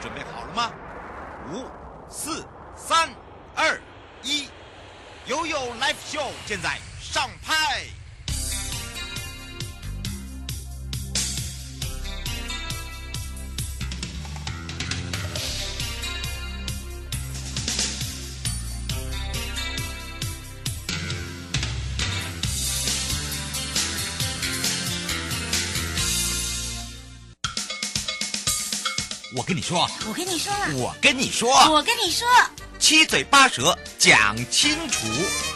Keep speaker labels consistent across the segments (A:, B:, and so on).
A: 准备好了吗？5、4、3、2、1，悠悠 Live Show 现在上拍。我跟你说，
B: 我跟你说了，
A: 我跟你说，
B: 我跟你说，
A: 七嘴八舌讲清楚。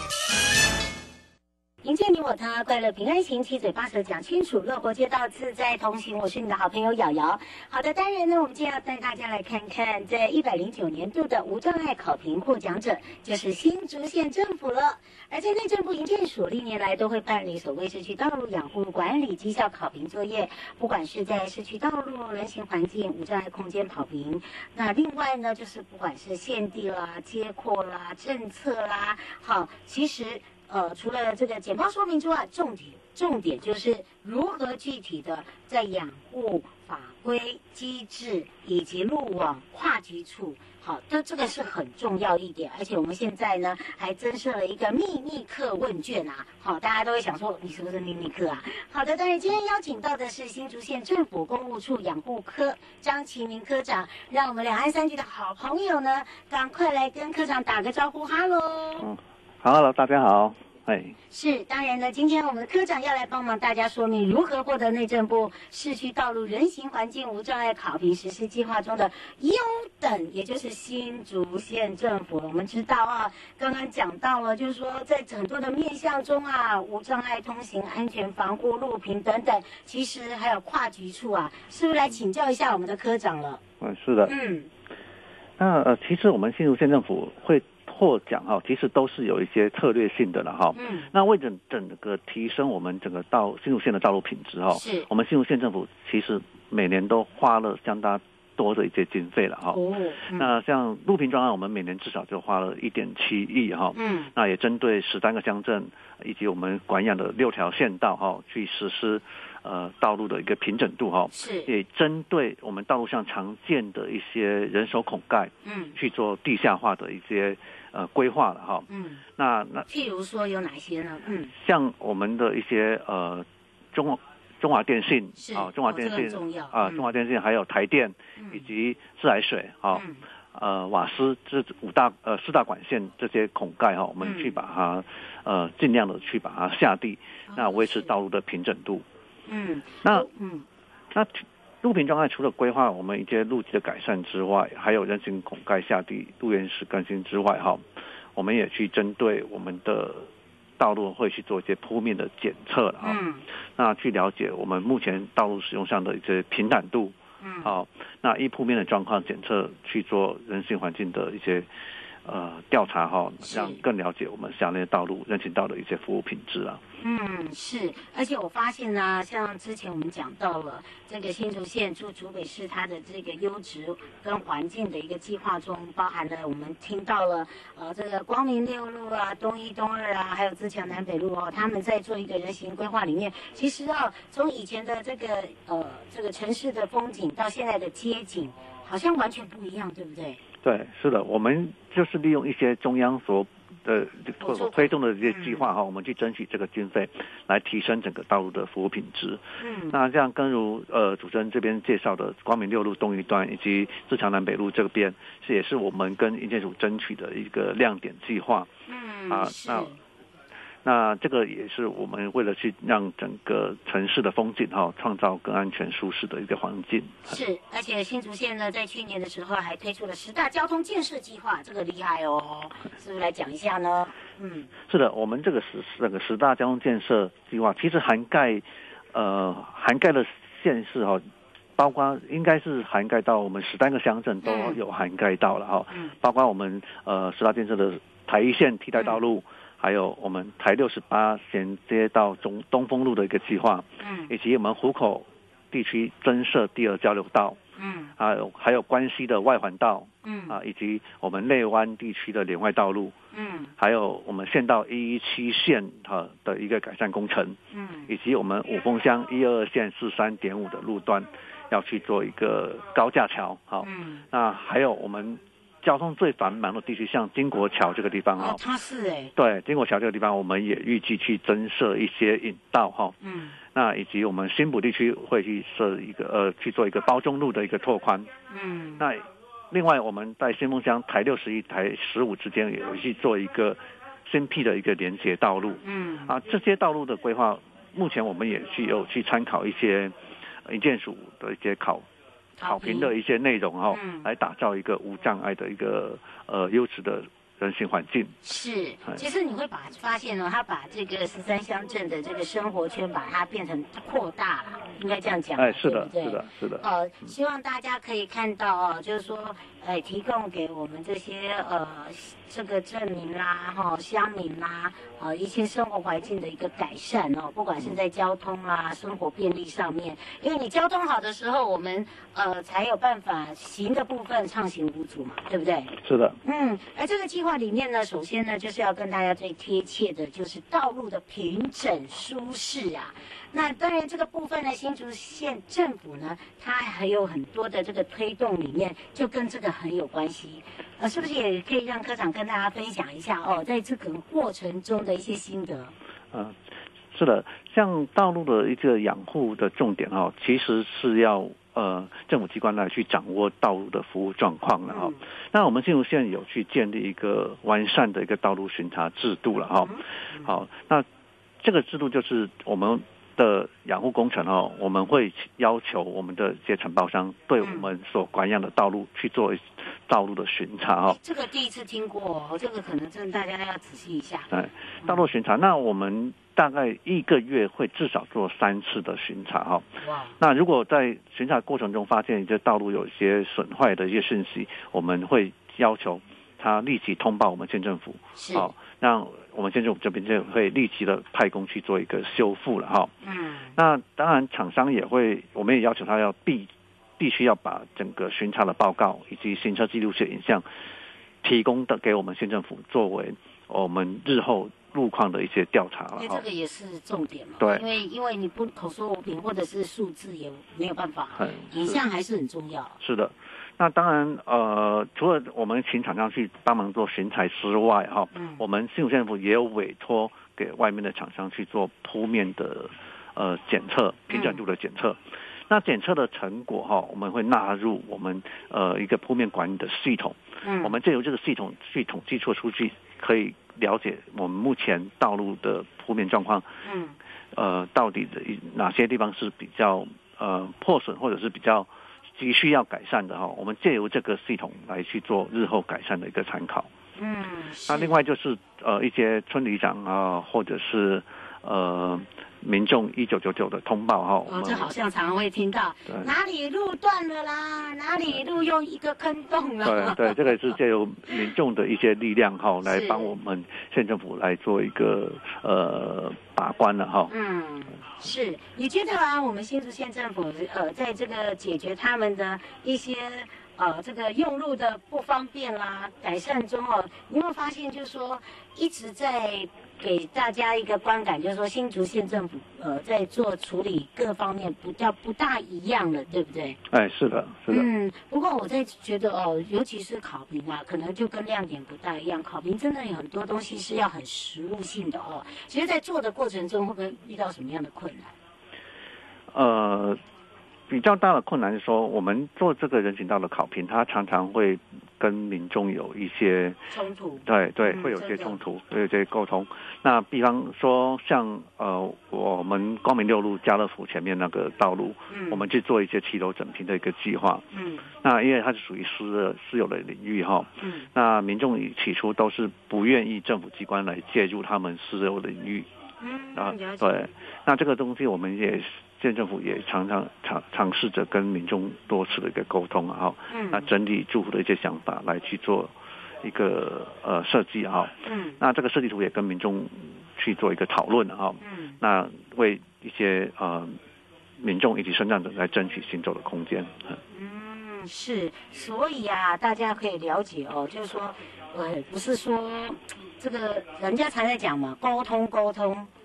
B: 迎接你我他，快乐平安行，七嘴八舌讲清楚，乐活街道自在同行。我是你的好朋友瑶瑶。好的，当然呢，我们今天要带大家来看看，在109年度的无障碍考评获奖者，就是新竹县政府了。而在内政部营建署历年来都会办理所谓市区道路养护管理绩效考评作业，不管是在市区道路、人行环境、无障碍空间考评。那另外呢，就是不管是县地啦、街廓啦、政策啦，好，其实。除了这个简报说明之外，重点就是如何具体的在养护法规机制以及路网跨局处，好，这个是很重要一点。而且我们现在呢还增设了一个秘密客问卷啊，好，大家都会想说你是不是秘密客啊？好的，当然今天邀请到的是新竹县政府公务处养护科张其明科长，让我们两岸三局的好朋友呢，赶快来跟科长打个招呼，哈喽。
C: Hello， 大家好。
B: 是，当然呢，今天我们的科长要来帮忙大家说明如何获得内政部市区道路人行环境无障碍考评实施计划中的优等，也就是新竹县政府。我们知道啊，刚刚讲到了，就是说在很多的面向中啊，无障碍通行、安全防护、路评等等，其实还有跨局处啊，是不是来请教一下我们的科长了？
C: 是的。那其实我们新竹县政府会获奖其实都是有一些策略性的了哈。那为整个提升我们整个新竹县的道路品质是我们新竹县政府其实每年都花了相当多的一些经费了哈。那像路评专案，我们每年至少就花了1.7亿哈。那也针对13个乡镇以及我们管养的6条县道去实施道路的一个平整度也针对我们道路上常见的一些人手孔盖去做地下化的一些规划了哈。那
B: 譬如说有哪些呢？
C: 像我们的一些中华电信中华电信中华电信还有台电以及自来水瓦斯这4大管线这些孔盖我们去把它尽量的去把它下地，那维持道路的平整度。那路评专案除了规划我们一些路基的改善之外，还有人行孔盖下地、路沿石更新之外我们也去针对我们的道路会去做一些铺面的检测那去了解我们目前道路使用上的一些平坦度那依铺面的状况检测去做人行环境的一些调查让更了解我们辖内道路人行道的一些服务品质啊。
B: 是，而且我发现呢，像之前我们讲到了这个新竹县驻竹北市它的这个优质跟环境的一个计划中，包含了我们听到了这个光明6路啊、东1、东2啊，还有自强南北路他们在做一个人行规划里面，其实从以前的这个城市的风景到现在的街景，好像完全不一样，对不对？
C: 对，是的，我们就是利用一些中央所推动的这些计划我们去争取这个经费，来提升整个道路的服务品质。那这样跟如主持人这边介绍的光明6路东1段以及自强南北路这边，也是我们跟营建署争取的一个亮点计划。那这个也是我们为了去让整个城市的风景创造更安全舒适的一个环境。
B: 是，而且新竹县呢在去年的时候还推出了10大交通建设计划，这个厉害是不是来讲一下呢？
C: 是的，我们这个10大交通建设计划其实涵盖了县市包括应该是涵盖到我们13个乡镇都有涵盖到了包括我们10大建设的台1线替代道路。还有我们台68衔接到东风路的一个计划，以及我们湖口地区增设第2交流道，还有关西的外环道，以及我们内湾地区的连外道路，还有我们县道117线的一个改善工程，以及我们五峰乡122线43.5的路段， 要去做一个高架桥，好，那还有我们交通最繁忙的地区，像金国桥这个地方哈，
B: 它是
C: 对，金国桥这个地方，我们也预计去增设一些引道哈，那以及我们新埔地区会去设一个去做一个包中路的一个拓宽，那另外我们在新丰乡台61、台15之间也有去做一个新辟的一个连接道路，这些道路的规划，目前我们也有去参考一些营建署的一些考评的一些内容哈，来打造一个无障碍的一个优质的人行环境。
B: 是，其实你会发现呢，他把这个13乡镇的这个生活圈，把它变成扩大了，应该这样讲。
C: 是的，
B: 对不对？
C: 是的，是的。
B: 希望大家可以看到就是说，提供给我们这些这个镇民啦、乡民啦，一些生活环境的一个改善哦，不管是在交通啦、生活便利上面，因为你交通好的时候，我们才有办法行的部分畅行无阻嘛，对不对？
C: 是的。
B: 而这个计划里面呢，首先呢，就是要跟大家最贴切的，就是道路的平整舒适啊。那当然，这个部分呢，新竹县政府呢，它还有很多的这个推动里面，就跟这个很有关系。是不是也可以让科长跟大家分享一下在这个过程中的一些心得？
C: 是的，像道路的一个养护的重点其实是要政府机关来去掌握道路的服务状况了哈。那我们新竹县有去建立一个完善的一个道路巡查制度了哈。好，那这个制度就是我们的养护工程我们会要求我们的一些承包商对我们所管养的道路去做道路的巡查
B: 这个第一次听过这个可能真的大家要仔细一下。
C: 道路巡查，那我们大概1个月会至少做3次的巡查那如果在巡查过程中发现这道路有一些损坏的一些讯息，我们会要求他立即通报我们县政府，那我们县政府这边就会立即的派工去做一个修复了那当然厂商我们也要求他要必须要把整个巡查的报告以及行车记录器影像提供给我们县政府，作为我们日后路况的一些调查了。
B: 这个也是重点嘛。
C: 对，
B: 因为你不口说无凭或者是数字也没有办法，影像还是很重要。
C: 是的。那当然，除了我们请厂商去帮忙做巡查之外，我们新竹县政府也有委托给外面的厂商去做铺面的检测、平整度的检测。那检测的成果我们会纳入我们一个铺面管理的系统。我们借由这个系统去统计出数据，可以了解我们目前道路的铺面状况。到底的哪些地方是比较破损，或者是比较急需要改善的我们借由这个系统来去做日后改善的一个参考。那另外就是一些村里长或者是民众1999的通报
B: 这好像常会听到哪里路断了啦，哪里路又一个坑洞了。
C: 对，这个是借由民众的一些力量来帮我们县政府来做一个把关了
B: 是，你觉得我们新竹县政府在这个解决他们的一些这个用路的不方便啦，改善中你有没有发现就是说一直在给大家一个观感，就是说新竹县政府在做处理各方面不大一样了，对不对？
C: 是的，是的。
B: 不过我在觉得尤其是考评可能就跟亮点不大一样。考评真的有很多东西是要很实务性的其实在做的过程中会不会遇到什么样的困难？
C: 比较大的困难是说，我们做这个人行道的考评，它常常会跟民众有一些
B: 冲突。
C: 对，会有些冲突，会有些沟通。那比方说像我们光明六路家乐福前面那个道路，我们去做一些骑楼整平的一个计划。那因为它是属于私有的领域那民众起初都是不愿意政府机关来介入他们私有领域。对，那这个东西我们也县政府也尝试着跟民众多次的一个沟通那整理住户的一些想法来去做一个设计那这个设计图也跟民众去做一个讨论那为一些民众以及生长者来争取行走的空间。
B: 是，所以大家可以了解就是说不是说这个人家常在讲嘛，沟通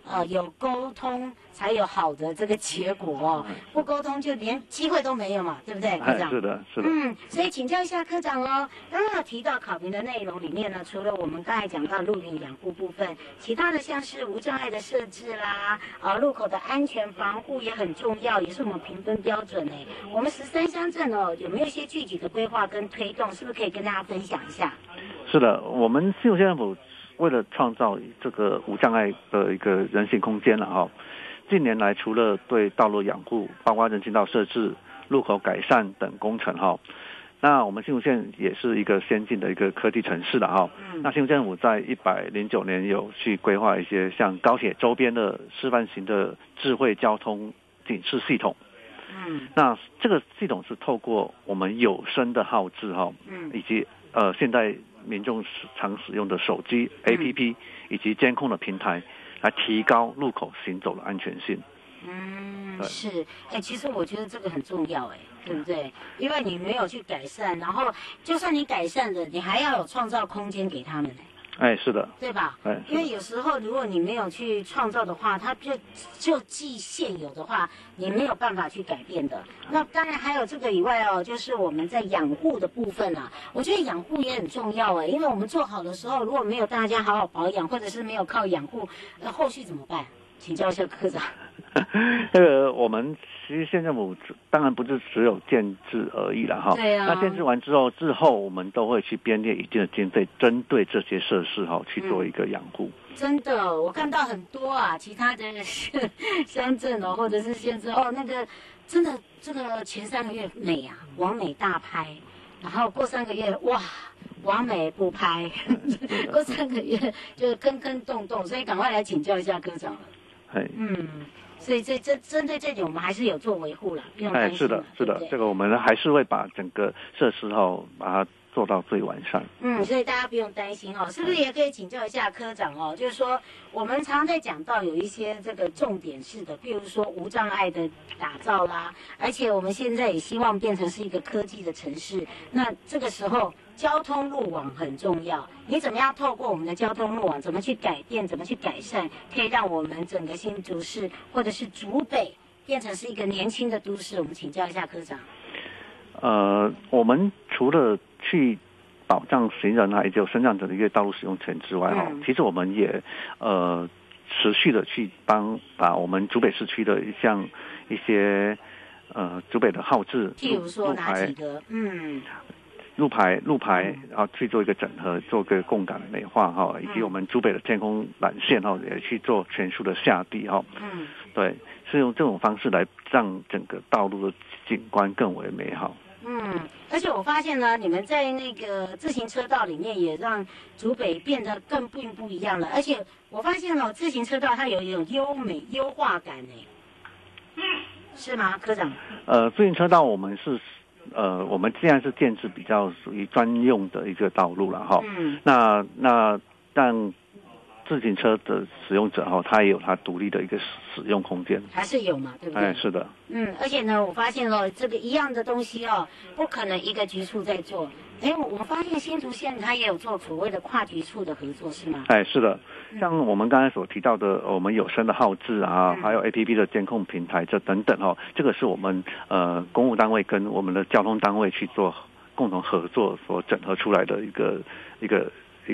B: 有沟通才有好的这个结果哦，不沟通就连机会都没有嘛，对不对，科长？
C: 是的，是的。
B: 所以请教一下科长哦，刚刚有提到考评的内容里面呢，除了我们刚才讲到路云养护部分，其他的像是无障碍的设置啦，路口的安全防护也很重要，也是我们评分标准哎。我们13乡镇哦，有没有一些具体的规划跟推动？是不是可以跟大家分享一下？
C: 是的，我们新竹县政府为了创造这个无障碍的一个人行空间了哈，近年来除了对道路养护，包括人行道设置、路口改善等工程哈，那我们新竹县也是一个先进的一个科技城市了哈。那新竹政府在109年有去规划一些像高铁周边的示范型的智慧交通警示系统。那这个系统是透过我们有声的号志哈，以及现在民众常使用的手机 APP 以及监控的平台，来提高路口行走的安全性。
B: 是，其实我觉得这个很重要，对不对？因为你没有去改善，然后就算你改善了，你还要有创造空间给他们。
C: 是的，
B: 对吧？因为有时候如果你没有去创造的话，它就既现有的话，你没有办法去改变的。那当然还有这个以外哦，就是我们在养护的部分啊，我觉得养护也很重要因为我们做好的时候，如果没有大家好好保养，或者是没有靠养护，后续怎么办？请教一下科长。
C: 我们其实县政府当然不是只有建制而已啦哈。
B: 对啊。
C: 那建制完之后我们都会去编列一定的经费，针对这些设施去做一个养护。
B: 真的，我看到很多其他的乡镇或者是县镇那个真的这个前3个月美完美大拍，然后过3个月哇。完美不拍，过3个月就坑洞洞，所以赶快来请教一下科长了。所以这针对这点，我们还是有做维护了，不用担心。是的，
C: 这个我们还是会把整个设施把它做到最完善。
B: 所以大家不用担心是不是也可以请教一下科长就是说我们常常在讲到有一些这个重点式的，比如说无障碍的打造啦，而且我们现在也希望变成是一个科技的城市，那这个时候交通路网很重要，你怎么样透过我们的交通路网，怎么去改变，怎么去改善，可以让我们整个新竹市或者是竹北变成是一个年轻的都市？我们请教一下科长。
C: 我们除了去保障行人以及有身障者的一个道路使用权之外其实我们也持续的去把我们竹北市区的一些竹北的号志，
B: 譬如说哪几个
C: 路牌，然后去做一个整合，做个共感美化以及我们竹北的天空缆线也去做全数的下地对，是用这种方式来让整个道路的景观更为美好。
B: 而且我发现呢，你们在那个自行车道里面也让竹北变得更不一样了。而且我发现自行车道它有一种优化感是吗，科长？
C: 自行车道我们现在是建制比较属于专用的一个道路了那但自行车的使用者他也有他独立的一个使用空间，
B: 还是有嘛，对不对？
C: 是的。
B: 而且呢，我发现这个一样的东西不可能一个局处在做。我发现新竹县它也有做所谓的跨局处的合作，是吗？
C: 是的。像我们刚才所提到的，我们有声的号志还有 APP 的监控平台这等等这个是我们公务单位跟我们的交通单位去做共同合作所整合出来的一个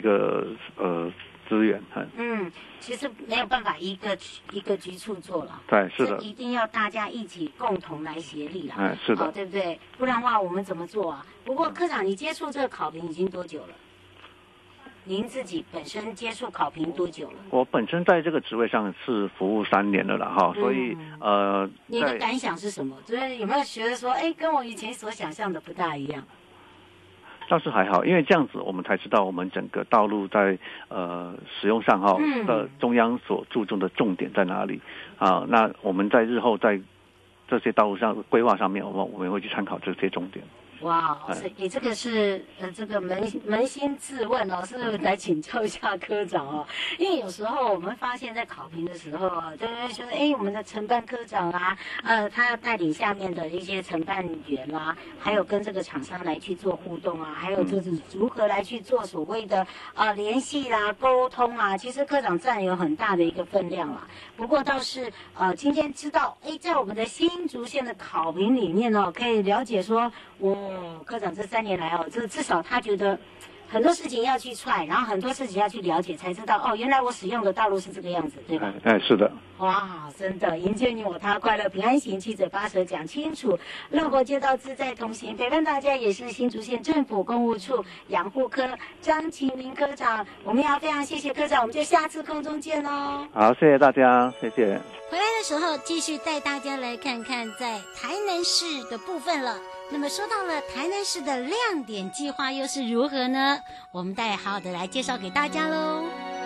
C: 资源。
B: 其实没有办法一个局处做了，
C: 对，是的，
B: 一定要大家一起共同来协力了，
C: 是的，
B: 对不对？不然的话我们怎么做不过科长，你接触这个考评已经多久了？您自己本身接触考评多久了？
C: 我本身在这个职位上是服务3年了啦所以
B: 你的感想是什么？就是有没有觉得说，跟我以前所想象的不大一样？
C: 倒是还好，因为这样子我们才知道我们整个道路在使用上中央所注重的重点在哪里那我们在日后在这些道路上规划上面，我们会去参考这些重点。
B: 哇，你这个是这个扪心自问哦，是来请教一下科长哦。因为有时候我们发现，在考评的时候啊，就会说，我们的承办科长啊，他要带领下面的一些承办员啦，还有跟这个厂商来去做互动啊，还有就是如何来去做所谓的联系啦、沟通啊，其实科长占有很大的一个分量啦。不过倒是今天知道，在我们的新竹县的考评里面哦，可以了解说，科长这3年来哦，这至少他觉得很多事情要去踹，然后很多事情要去了解，才知道原来我使用的道路是这个样子，对吧？
C: 是的。
B: 哇，真的，迎接你我他，快乐平安行，七嘴八舌讲清楚，乐活街道自在同行，陪伴大家也是新竹县政府公务处养护科张启明科长，我们要非常谢谢科长，我们就下次空中见喽。
C: 好，谢谢大家，谢谢。
B: 回来的时候继续带大家来看看在台南市的部分了。那么说到了台南市的亮点计划又是如何呢？我们待好好的来介绍给大家喽。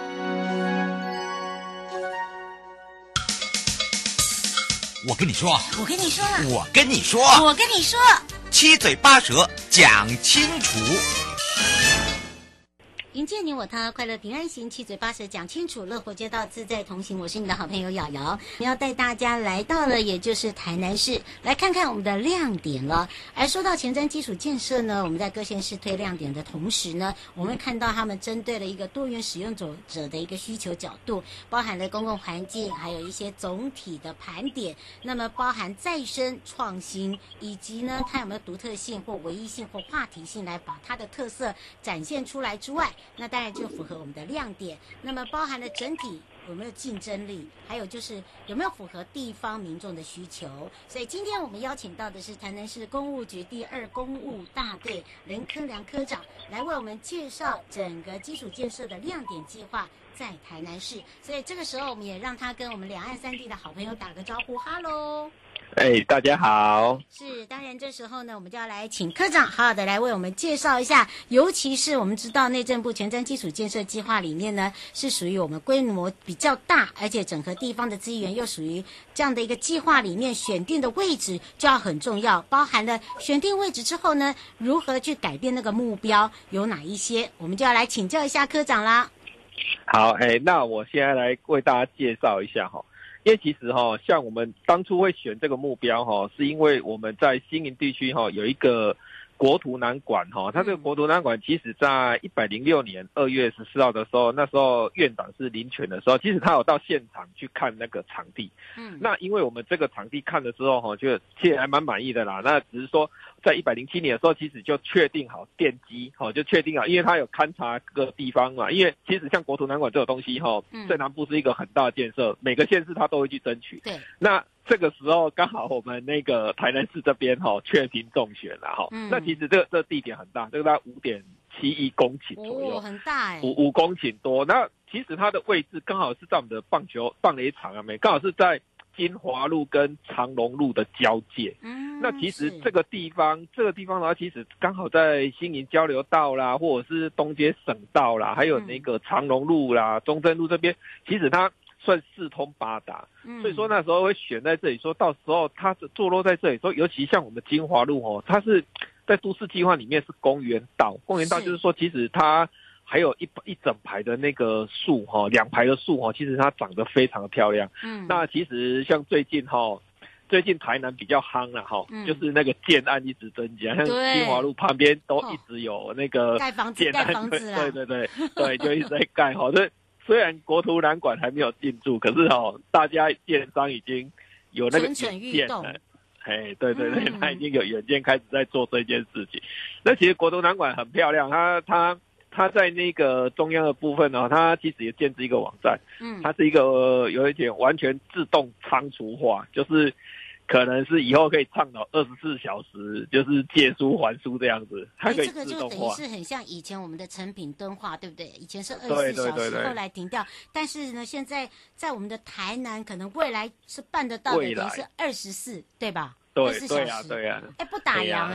A: 我跟你说，
B: 我跟你说，
A: 我跟你说，
B: 我跟你说，
A: 七嘴八舌讲清楚。
B: 迎接你我他，快乐平安行，七嘴八舌讲清楚，乐活街道自在同行。我是你的好朋友瑶瑶，要带大家来到了，也就是台南市，来看看我们的亮点了。而说到前瞻基础建设呢，我们在各县市推亮点的同时呢，我们看到他们针对了一个多元使用者的一个需求角度，包含了公共环境，还有一些总体的盘点，那么包含再生创新，以及呢它有没有独特性或唯一性或话题性来把它的特色展现出来之外，那当然就符合我们的亮点。那么包含了整体有没有竞争力，还有就是有没有符合地方民众的需求。所以今天我们邀请到的是台南市公务局第2公务大队林科良科长，来为我们介绍整个基础建设的亮点计划在台南市。所以这个时候我们也让他跟我们两岸三地的好朋友打个招呼，哈喽。
D: 大家好。
B: 是，当然这时候呢，我们就要来请科长好好的来为我们介绍一下，尤其是我们知道内政部前瞻基础建设计划里面呢，是属于我们规模比较大，而且整合地方的资源又属于这样的一个计划里面，选定的位置就要很重要，包含了选定位置之后呢，如何去改变那个目标有哪一些，我们就要来请教一下科长啦。
D: 好，那我现在来为大家介绍一下哈。因为其实像我们当初会选这个目标是因为我们在新营地区有一个国土南馆它这个国土南馆其实在106年2月14号的时候，那时候院长是林权的时候，其实他有到现场去看那个场地。那因为我们这个场地看的时候就其实还蛮满意的啦，那只是说在107年的时候其实就确定好奠基就确定好，因为他有勘察各个地方嘛，因为其实像国土南馆这种东西在南部是一个很大的建设，每个县市他都会去争取。对，那这个时候刚好我们那个台南市这边确定中选了那其实这地点很大，这个大概5.71公顷左右，
B: 很大
D: 5公顷多。那其实它的位置刚好是在我们的棒垒场刚好是在金华路跟长隆路的交界。那其实这个地方的话，其实刚好在新营交流道啦，或者是东街省道啦，还有那个长隆路啦、中正路这边，其实它算4通8达。所以说那时候会选在这里，说到时候它坐落在这里，说尤其像我们金华路它是在都市计划里面是公园道就是说其实它还有一整排的那个树2排的树其实它长得非常的漂亮。那其实像最近台南比较夯了就是那个建案一直增加，像金华路旁边都一直有那个建案，对，就一直在盖虽然国土南馆还没有进驻，可是大家建商已经有那个远见了。对，他已经有远见开始在做这件事情。那其实国土南馆很漂亮，它在那个中央的部分它其实也建置一个网站。它是一个有一点完全自动仓储化，就是可能是以后可以倡导24小时，就是借书还书这样子，它可以自动化。
B: 这个就等于是很像以前我们的成品敦化，对不对？以前是24小时，后来停掉。但是呢，现在在我们的台南，可能未来是办得到的，等于是24，对吧？
D: 对
B: ，24小时。
D: 对啊。
B: 不打烊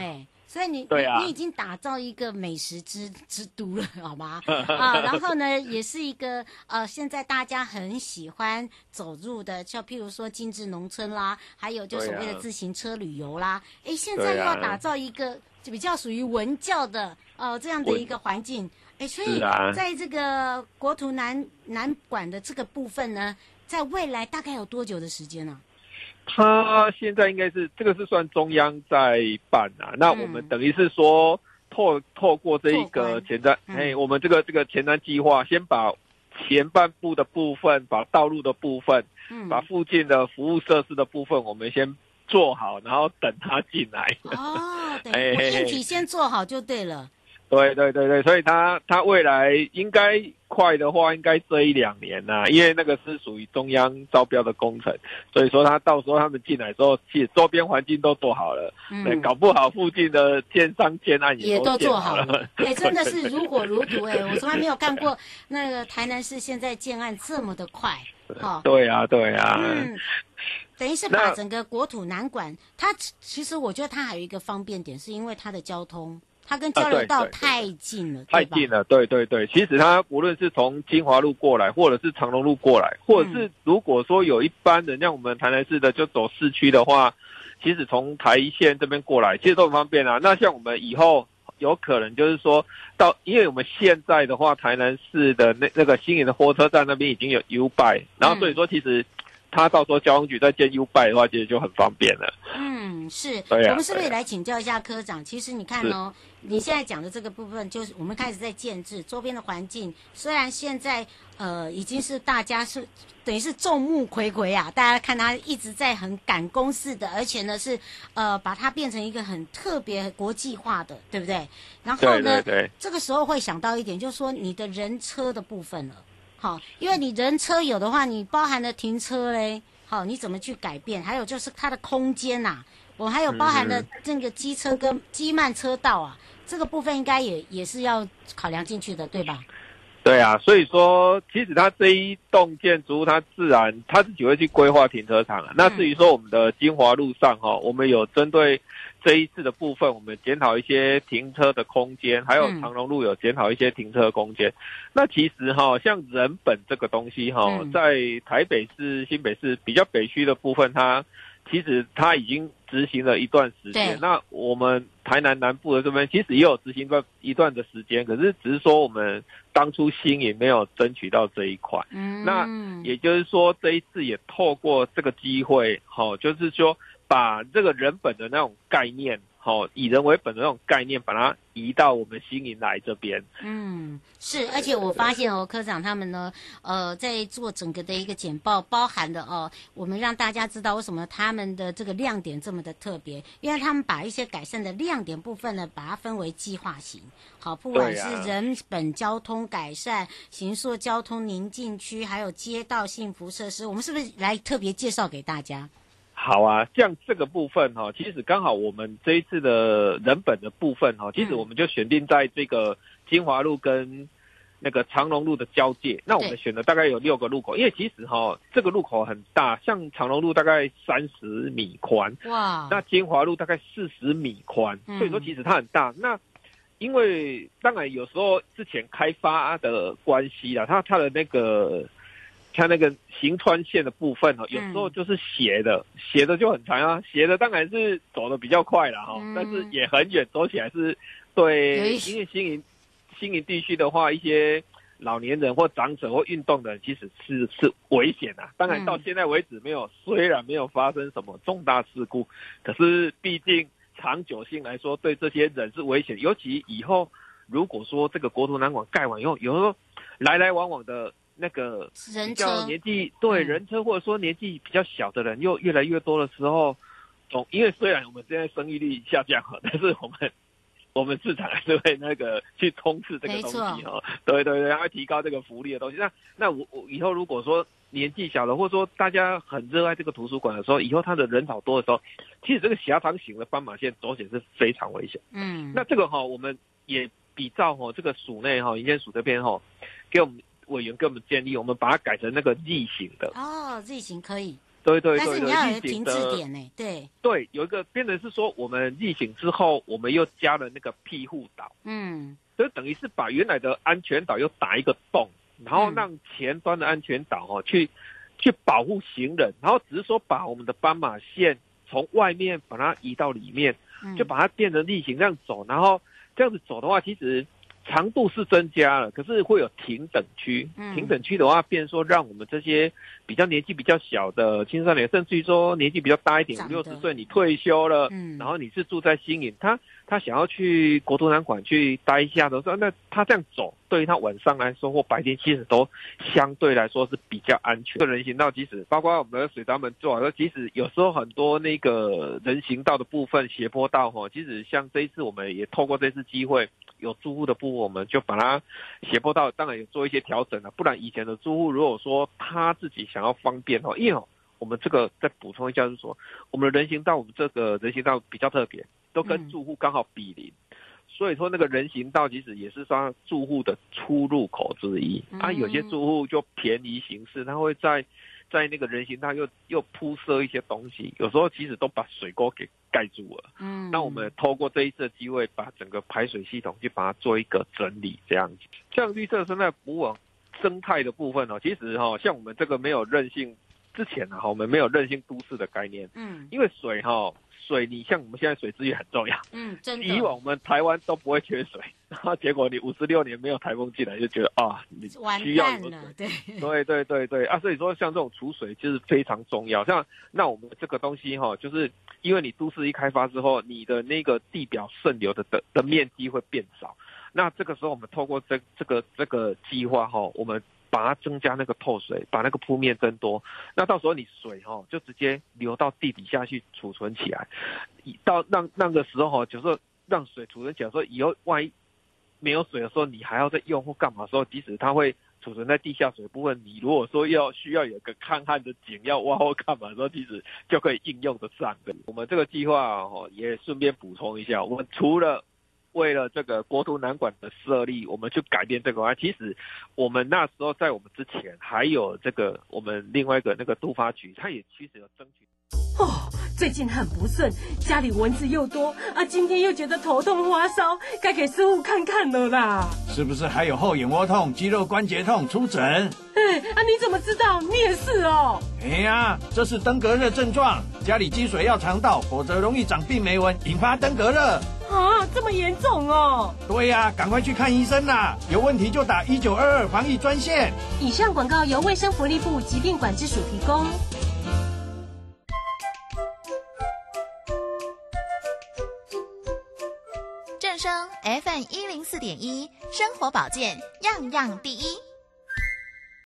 B: 所以你已经打造一个美食之都了，好吗？然后呢，也是一个现在大家很喜欢走入的，像譬如说精致农村啦，还有就所谓的自行车旅游啦。现在又要打造一个比较属于文教的这样的一个环境。所以在这个国图南馆的这个部分呢，在未来大概有多久的时间呢？
D: 他现在应该是这个是算中央在办啊，那我们等于是说透过这一个前瞻，我们这个前瞻计划，先把前半部的部分，把道路的部分，把附近的服务设施的部分，我们先做好，然后等他进来。
B: 对，硬体先做好就对了。
D: 对，所以他未来应该快的话，应该这1-2年呐，因为那个是属于中央招标的工程，所以说他到时候他们进来之后，其实周边环境都做好了，搞不好附近的建商建案也都做好了。
B: 真的是如火如荼我从来没有看过那个台南市现在建案这么的快。
D: 对啊。
B: 等于是把整个国土南馆，它其实我觉得它还有一个方便点，是因为它的交通。它跟交流道太近了，
D: 太近了，对。其实它无论是从金华路过来，或者是长荣路过来，或者是如果说有一般人像我们台南市的就走市区的话，其实从台一线这边过来，其实都很方便啊。那像我们以后有可能就是说因为我们现在的话，台南市的那个新营的火车站那边已经有 U-Bike， 然后所以说其实他到时候交通局再建 U-Bike 的话，其实就很方便了。
B: 是。我们是不是也来请教一下科长？其实你看你现在讲的这个部分，就是我们开始在建制周边的环境。虽然现在已经是大家是等于是众目睽睽啊，大家看他一直在很赶工似的，而且呢是把它变成一个很特别国际化的，对不对？然后呢，这个时候会想到一点，就是说你的人车的部分了。好，因为你人车有的话，你包含了停车嘞，好，你怎么去改变？还有就是它的空间呐，我还有包含了这个机车跟机慢车道啊，这个部分应该也是要考量进去的，对吧？
D: 对啊，所以说其实它这一栋建筑物，它自然它自己会去规划停车场啊。那至于说我们的金华路上我们有针对这一次的部分，我们检讨一些停车的空间，还有长荣路有检讨一些停车空间。那其实像人本这个东西在台北市、新北市比较北区的部分，其实它已经执行了一段时间。那我们台南南部的这边其实也有执行一段的时间，可是只是说我们当初新营没有争取到这一块。那也就是说这一次也透过这个机会就是说把这个人本的那种概念以人为本的那种概念，把它移到我们新营来这边。
B: 是，而且我发现科长他们呢，在做整个的一个简报，包含的我们让大家知道为什么他们的这个亮点这么的特别，因为他们把一些改善的亮点部分呢，把它分为计划型。好，不管是人本交通改善、行塑交通宁静区，还有街道幸福设施，我们是不是来特别介绍给大家？
D: 好啊，像这个部分其实刚好我们这一次的人本的部分其实我们就选定在这个金华路跟那个长荣路的交界。那我们选的大概有6个路口，因为其实这个路口很大，像长荣路大概30米宽，哇，那金华路大概40米宽，所以说其实它很大。那因为当然有时候之前开发的关系啦，它的那个行川线的部分有时候就是斜的就很长啊，斜的当然是走得比较快啦但是也很远，走起来是对，因为新营地区的话，一些老年人或长者或运动的人其实是危险啊。当然到现在为止虽然没有发生什么重大事故，可是毕竟长久性来说，对这些人是危险。尤其以后如果说这个国图南馆盖完以后，有时候来往往的那个比较年纪人车或者说年纪比较小的人又越来越多的时候，因为虽然我们现在生育率下降但是我们市场还是会去冲刺这个东西对，然后提高这个福利的东西。那我以后如果说年纪小的，或者说大家很热爱这个图书馆的时候，以后它的人潮多的时候，其实这个狭长型的斑马线走起来是非常危险。那这个我们也比照这个署内营建署这边给我们委员给我们建议，我们把它改成那个 Z 型的。
B: Z 型可以。
D: 对对对，
B: 但是你要有停滞点呢，
D: 对，有一个变成是说，我们例行之后，我们又加了那个庇护岛，所以等于是把原来的安全岛又打一个洞，然后让前端的安全岛去保护行人，然后只是说把我们的斑马线从外面把它移到里面，就把它变成例行这样走，然后这样子走的话，其实长度是增加了，可是会有停等区。停等区的话，变成说让我们这些比较年纪比较小的青少年，甚至于说年纪比较大一点，50、60岁，你退休了，然后你是住在新营，他想要去国图南馆去待一下的时候，那他这样走，对于他晚上来说或白天，其实都相对来说是比较安全。人行道，即使包括我们的水闸门做好了，即使有时候很多那个人行道的部分斜坡道其实像这一次我们也透过这次机会，有住户的部分，我们就把它斜坡道当然有做一些调整了，不然以前的住户如果说他自己想要方便因为我们这个再补充一下，就是说我们的人行道，我们这个人行道比较特别，都跟住户刚好比邻，所以说那个人行道其实也是算住户的出入口之一有些住户就便宜行事，他会在那个人行道又铺设一些东西，有时候其实都把水沟给盖住了。那我们透过这一次的机会，把整个排水系统去把它做一个整理，这样子。像绿色生态服务生态的部分其实像我们这个没有韧性之前我们没有韧性都市的概念。因为水你像我们现在水资源很重要。真的。以往我们台湾都不会缺水，然后结果你56年没有台风进来，就觉得你需要有水。对所以说像这种储水就是非常重要。像那我们这个东西就是因为你都市一开发之后，你的那个地表渗流的面积会变少。那这个时候我们透过这个计划我们把它增加那个透水，把那个铺面增多，那到时候你水就直接流到地底下去储存起来，到那个时候就是让水储存起来，说以后万一没有水的时候，你还要再用或干嘛的时候，即使它会储存在地下水部分，你如果说需要有个抗旱的井要挖或干嘛的时候，其实就可以应用得上的。我们这个计划也顺便补充一下，我们除了为了这个国图南馆的设立，我们去改变这个其实我们那时候在我们之前还有这个我们另外一个那个都发局，它也其实有争取。
E: 最近很不顺，家里蚊子又多今天又觉得头痛发烧，该给师傅看看了啦。
F: 是不是还有后眼窝痛、肌肉关节痛？出诊。
E: 你怎么知道？你也是
F: 这是登革热症状，家里积水要常倒，否则容易长病媒蚊，引发登革热。
E: 这么严重
F: 对呀，赶快去看医生啦！有问题就打1922防疫专线。
E: 以上广告由卫生福利部疾病管制署提供。
G: 正声 FM104.1，生活保健样样第一。